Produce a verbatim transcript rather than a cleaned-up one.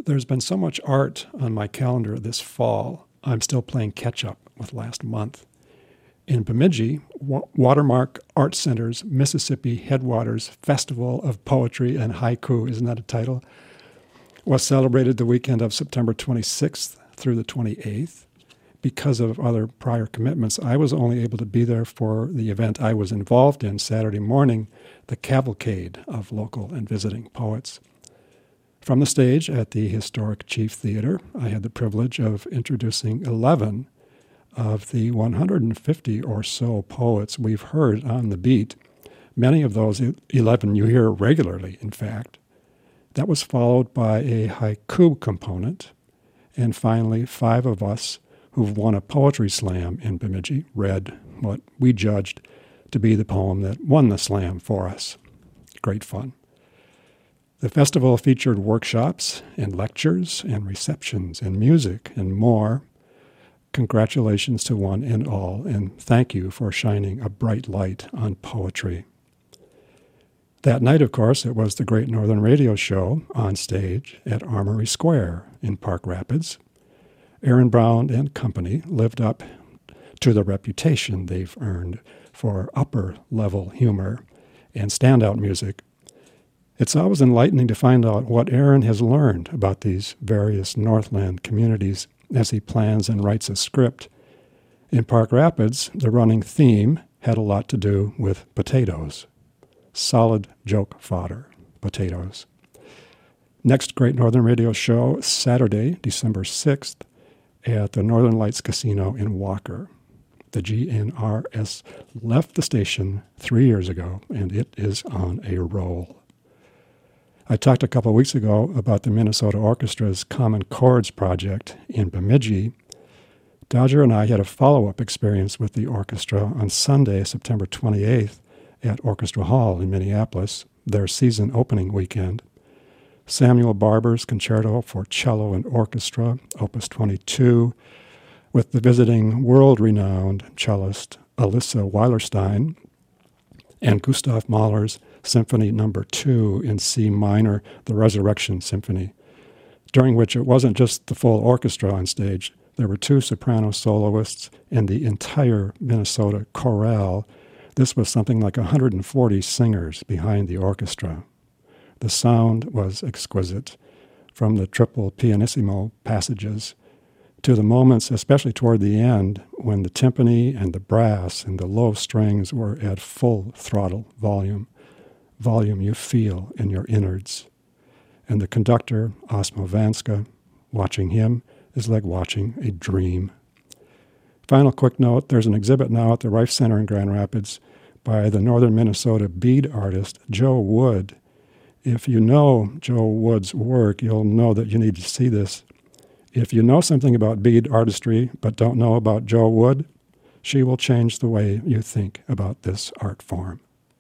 There's been so much art on my calendar this fall, I'm still playing catch-up with last month. In Bemidji, Wa- Watermark Art Center's Mississippi Headwaters Festival of Poetry and Haiku, isn't that a title, was celebrated the weekend of September twenty-sixth through the twenty-eighth. Because of other prior commitments, I was only able to be there for the event I was involved in Saturday morning, the cavalcade of local and visiting poets. From the stage at the historic Chief Theater, I had the privilege of introducing eleven of the one hundred fifty or so poets we've heard on the beat. Many of those eleven you hear regularly, in fact. That was followed by a haiku component, and finally five of us who've won a poetry slam in Bemidji read what we judged to be the poem that won the slam for us. Great fun. The festival featured workshops and lectures and receptions and music and more. Congratulations to one and all, and thank you for shining a bright light on poetry. That night, of course, it was the Great Northern Radio Show on stage at Armory Square in Park Rapids. Aaron Brown and company lived up to the reputation they've earned for upper-level humor and standout music. It's always enlightening to find out what Aaron has learned about these various Northland communities as he plans and writes a script. In Park Rapids, the running theme had a lot to do with potatoes. Solid joke fodder, potatoes. Next Great Northern Radio Show, Saturday, December sixth, at the Northern Lights Casino in Walker. The G N R S left the station three years ago, and it is on a roll. I talked a couple of weeks ago about the Minnesota Orchestra's Common Chords project in Bemidji. Dodger and I had a follow-up experience with the orchestra on Sunday, September twenty-eighth, at Orchestra Hall in Minneapolis, their season opening weekend. Samuel Barber's Concerto for Cello and Orchestra, Opus twenty-two, with the visiting world-renowned cellist Alyssa Weilerstein, and Gustav Mahler's Symphony Number Two in C minor, the Resurrection Symphony, during which it wasn't just the full orchestra on stage. There were two soprano soloists and the entire Minnesota chorale. This was something like one hundred forty singers behind the orchestra. The sound was exquisite, from the triple pianissimo passages to the moments, especially toward the end, when the timpani and the brass and the low strings were at full throttle volume, volume you feel in your innards. And the conductor, Osmo Vanska, watching him is like watching a dream. Final quick note, there's an exhibit now at the Rife Center in Grand Rapids by the Northern Minnesota bead artist Joe Wood. If you know Joe Wood's work, you'll know that you need to see this. If you know something about bead artistry but don't know about Joe Wood, she will change the way you think about this art form.